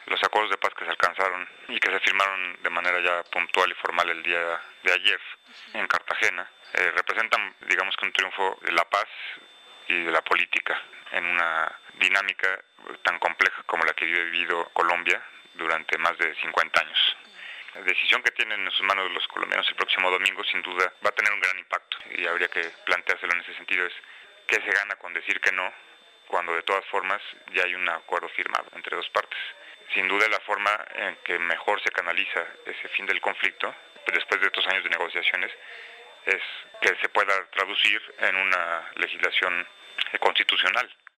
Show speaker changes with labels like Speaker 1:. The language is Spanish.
Speaker 1: Los acuerdos de paz que se alcanzaron y que se firmaron de manera ya puntual y formal el día de ayer en Cartagena representan, digamos que un triunfo de la paz y de la política en una dinámica tan compleja como la que ha vivido Colombia durante más de 50 años. La decisión que tienen en sus manos los colombianos el próximo domingo sin duda va a tener un gran impacto y habría que planteárselo en ese sentido, es qué se gana con decir que no cuando de todas formas ya hay un acuerdo firmado entre dos partes. Sin duda la forma en que mejor se canaliza ese fin del conflicto después de estos años de negociaciones es que se pueda traducir en una legislación constitucional